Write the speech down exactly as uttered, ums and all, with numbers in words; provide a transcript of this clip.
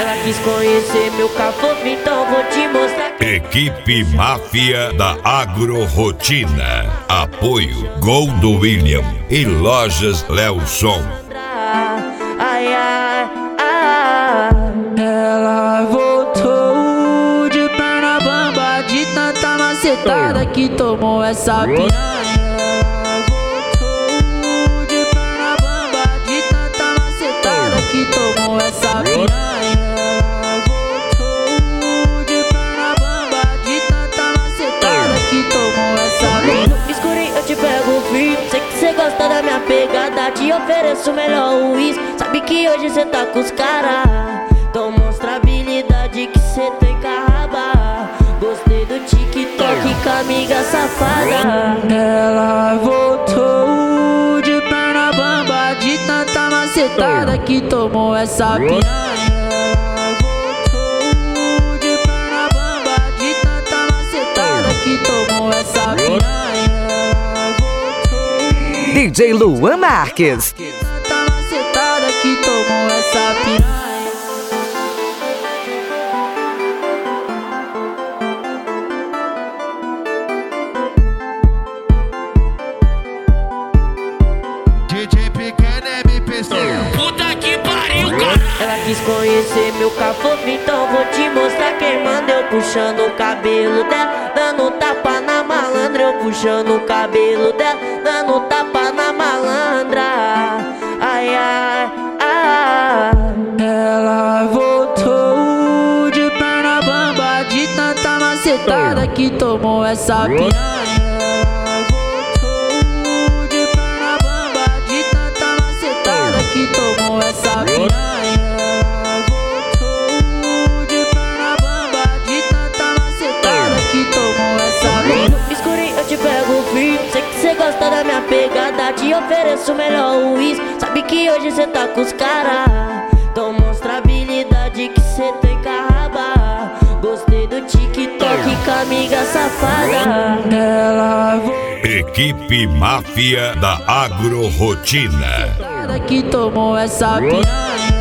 Ela quis conhecer meu cafofo, então vou te mostrar. Equipe Máfia da Agrorotina. Apoio Gol do William e Lojas Lelson. Ai, ai, ai. Ela voltou de perna bamba, de tanta macetada que tomou essa piranha. Ela voltou de perna bamba, de tanta macetada que tomou essa piranha. Ela voltou de perna bamba, de tanta macetada que tomou essa piranha. No escurinho eu te pego firme, sei que cê gosta da minha pegada, te ofereço o melhor uísque. Sabe que hoje cê tá com os cara, então mostra a habilidade que cê tem com a raba. Gostei do TikTok com a amiga safada. Ela voltou de perna bamba, de tanta macetada que tomou essa piranha. Ela voltou de perna bamba, de tanta macetada que tomou essa piranha. Ela voltou D J Luan Marques. tanta macetada que tomou essa piranha. D J Pequeno M P C. Puta que pariu, cara. Ela quis conhecer meu cafofo, então vou te mostrar. Quem manda eu puxando o cabelo dela, dando tapa na malandra. Eu puxando o cabelo dela, dando tapa na malandra. Ai, ai, ai. Ela voltou de perna bamba, de tanta macetada que tomou essa piranha. Ela voltou de perna bamba, de tanta macetada que tomou essa piranha. Ela voltou de perna bamba, de tanta macetada que tomou essa piranha. No escurinho eu te pego firme, sei que cê gosta da minha pegada, te ofereço o melhor uísque. Sabe que hoje cê tá com os cara, então mostra a habilidade que cê tem com a raba. Gostei do TikTok com a amiga safada. Ela Equipe Máfia da Agrorotina. voltou que tomou essa piranha.